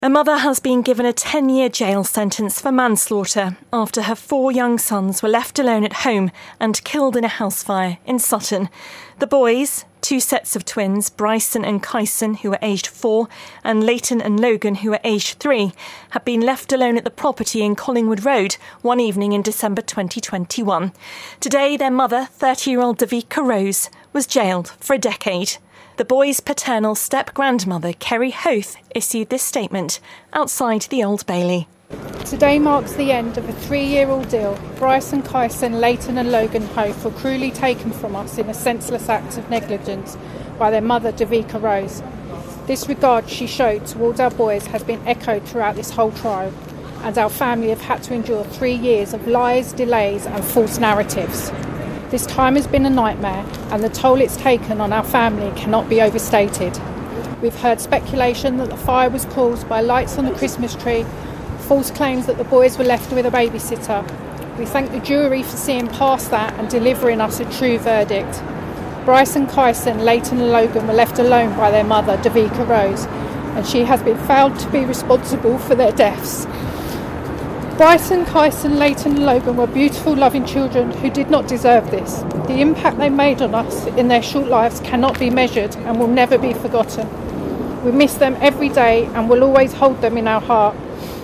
A mother has been given a 10-year jail sentence for manslaughter after her 4 young sons were left alone at home and killed in a house fire in Sutton. The boys, 2 sets of twins, Bryson and Kyson, who were aged 4, and Leighton and Logan, who were aged 3, had been left alone at the property in Collingwood Road one evening in December 2021. Today, their mother, 30-year-old Davika Rose, was jailed for a decade. The boys' paternal step-grandmother, Kerry Hoth, issued this statement outside the Old Bailey. Today marks the end of a 3-year ordeal. Bryson, Kyson, Leighton and Logan Hoth were cruelly taken from us in a senseless act of negligence by their mother, Davika Rose. This regard she showed towards our boys has been echoed throughout this whole trial, and our family have had to endure 3 years of lies, delays and false narratives. This time has been a nightmare, and the toll it's taken on our family cannot be overstated. We've heard speculation that the fire was caused by lights on the Christmas tree, false claims that the boys were left with a babysitter. We thank the jury for seeing past that and delivering us a true verdict. Bryson, Kyson, Leighton and Logan were left alone by their mother, Davika Rose, and she has been found to be responsible for their deaths. Bryson, Kyson, Leighton and Logan were beautiful, loving children who did not deserve this. The impact they made on us in their short lives cannot be measured and will never be forgotten. We miss them every day and will always hold them in our heart.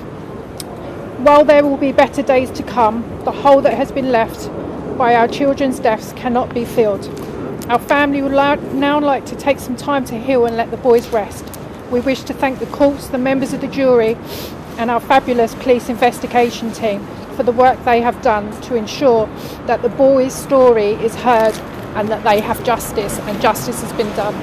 While there will be better days to come, the hole that has been left by our children's deaths cannot be filled. Our family would now like to take some time to heal and let the boys rest. We wish to thank the courts, the members of the jury and our fabulous police investigation team for the work they have done to ensure that the boys' story is heard and that they have justice, and justice has been done.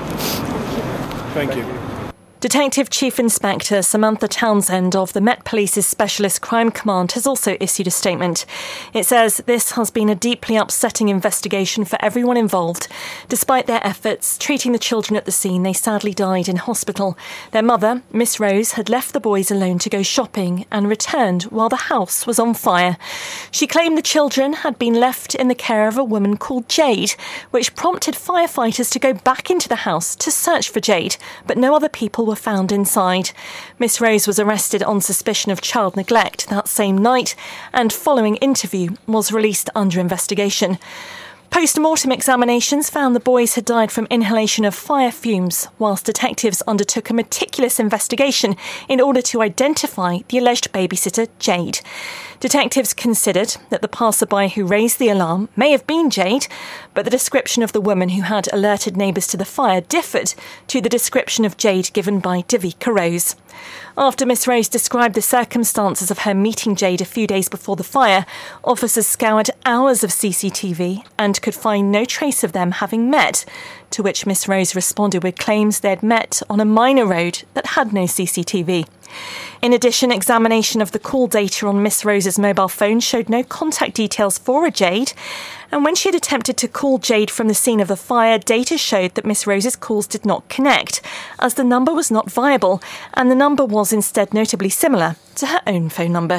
Thank you. Detective Chief Inspector Samantha Townsend of the Met Police's Specialist Crime Command has also issued a statement. It says this has been a deeply upsetting investigation for everyone involved. Despite their efforts treating the children at the scene, they sadly died in hospital. Their mother, Miss Rose, had left the boys alone to go shopping and returned while the house was on fire. She claimed the children had been left in the care of a woman called Jade, which prompted firefighters to go back into the house to search for Jade, but no other people were found inside. Miss Rose was arrested on suspicion of child neglect that same night and, following interview, was released under investigation. Post-mortem examinations found the boys had died from inhalation of fire fumes, whilst detectives undertook a meticulous investigation in order to identify the alleged babysitter, Jade. Detectives considered that the passerby who raised the alarm may have been Jade, but the description of the woman who had alerted neighbours to the fire differed to the description of Jade given by Davika Rose. After Miss Rose described the circumstances of her meeting Jade a few days before the fire, officers scoured hours of CCTV and could find no trace of them having met, to which Miss Rose responded with claims they had met on a minor road that had no CCTV. In addition, examination of the call data on Miss Rose's mobile phone showed no contact details for a Jade, and when she had attempted to call Jade from the scene of the fire, data showed that Miss Rose's calls did not connect, as the number was not viable, and the number was instead notably similar to her own phone number.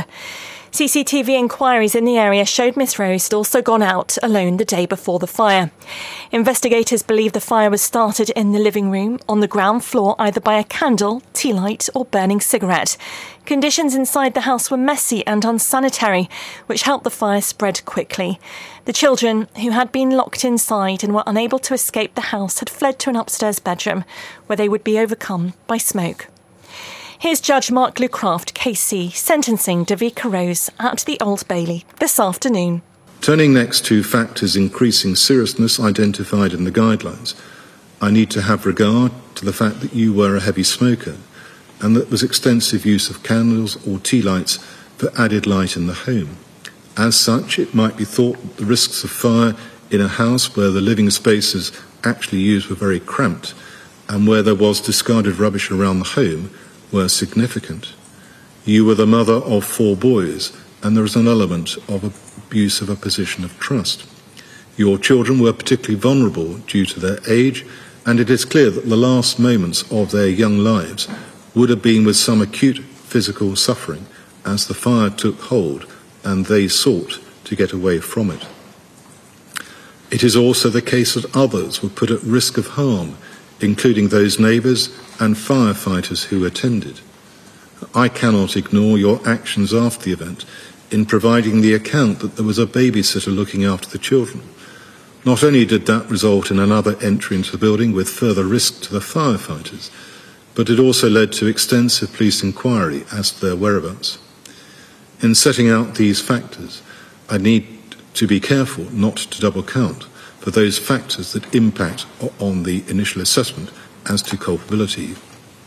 CCTV inquiries in the area showed Miss Rose had also gone out alone the day before the fire. Investigators believe the fire was started in the living room on the ground floor either by a candle, tea light or burning cigarette. Conditions inside the house were messy and unsanitary, which helped the fire spread quickly. The children, who had been locked inside and were unable to escape the house, had fled to an upstairs bedroom where they would be overcome by smoke. Here's Judge Mark Lucraft, KC, sentencing Davika Rose at the Old Bailey this afternoon. Turning next to factors increasing seriousness identified in the guidelines, I need to have regard to the fact that you were a heavy smoker and that there was extensive use of candles or tea lights for added light in the home. As such, it might be thought that the risks of fire in a house where the living spaces actually used were very cramped and where there was discarded rubbish around the home were significant. You were the mother of 4 boys, and there is an element of abuse of a position of trust. Your children were particularly vulnerable due to their age, and it is clear that the last moments of their young lives would have been with some acute physical suffering as the fire took hold and they sought to get away from it. It is also the case that others were put at risk of harm, including those neighbours and firefighters who attended. I cannot ignore your actions after the event in providing the account that there was a babysitter looking after the children. Not only did that result in another entry into the building with further risk to the firefighters, but it also led to extensive police inquiry as to their whereabouts. In setting out these factors, I need to be careful not to double count for those factors that impact on the initial assessment as to culpability.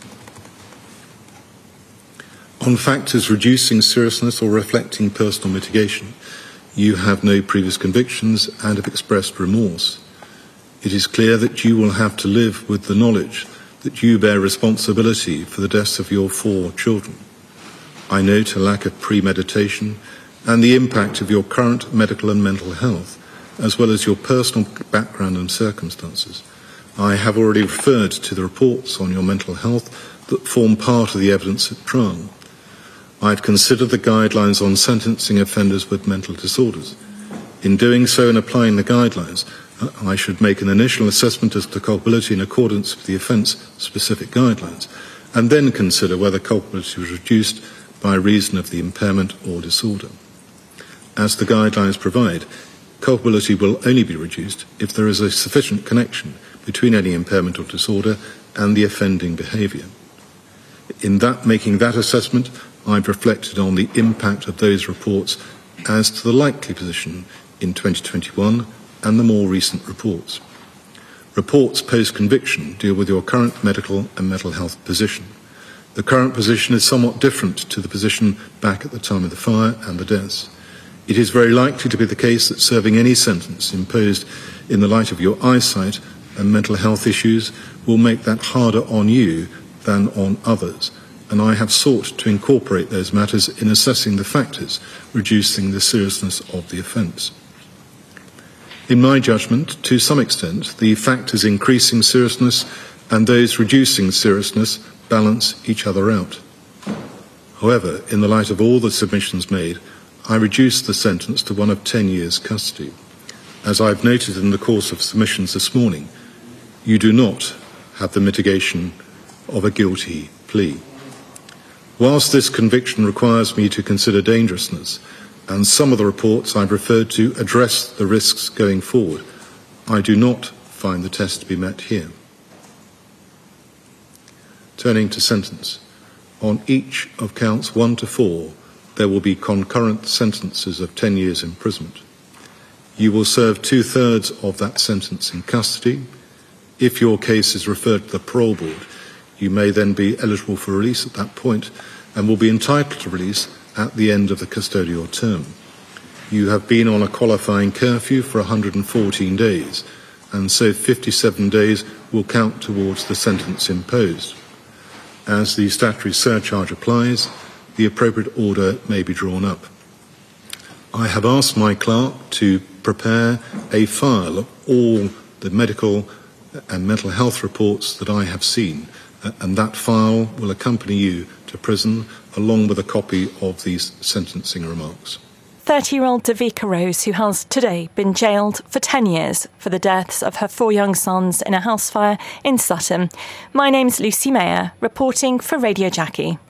On factors reducing seriousness or reflecting personal mitigation, you have no previous convictions and have expressed remorse. It is clear that you will have to live with the knowledge that you bear responsibility for the deaths of your 4 children. I note a lack of premeditation and the impact of your current medical and mental health, as well as your personal background and circumstances. I have already referred to the reports on your mental health that form part of the evidence at trial. I've considered the guidelines on sentencing offenders with mental disorders. In doing so and applying the guidelines, I should make an initial assessment as to culpability in accordance with the offence-specific guidelines, and then consider whether culpability was reduced by reason of the impairment or disorder. As the guidelines provide, culpability will only be reduced if there is a sufficient connection between any impairment or disorder and the offending behaviour. In making that assessment, I've reflected on the impact of those reports as to the likely position in 2021 and the more recent reports. Reports post-conviction deal with your current medical and mental health position. The current position is somewhat different to the position back at the time of the fire and the deaths. It is very likely to be the case that serving any sentence imposed in the light of your eyesight and mental health issues will make that harder on you than on others, and I have sought to incorporate those matters in assessing the factors reducing the seriousness of the offence. In my judgment, to some extent, the factors increasing seriousness and those reducing seriousness balance each other out. However, in the light of all the submissions made, I reduced the sentence to one of 10 years custody. As I've noted in the course of submissions this morning, you do not have the mitigation of a guilty plea. Whilst this conviction requires me to consider dangerousness, and some of the reports I've referred to address the risks going forward, I do not find the test to be met here. Turning to sentence, on each of counts 1 to 4, there will be concurrent sentences of 10 years imprisonment. You will serve 2/3 of that sentence in custody. If your case is referred to the parole board, you may then be eligible for release at that point and will be entitled to release at the end of the custodial term. You have been on a qualifying curfew for 114 days, and so 57 days will count towards the sentence imposed. As the statutory surcharge applies, the appropriate order may be drawn up. I have asked my clerk to prepare a file of all the medical and mental health reports that I have seen, and that file will accompany you to prison along with a copy of these sentencing remarks. 30-year-old Davika Rose, who has today been jailed for 10 years for the deaths of her 4 young sons in a house fire in Sutton. My name's Lucy Mayer, reporting for Radio Jackie.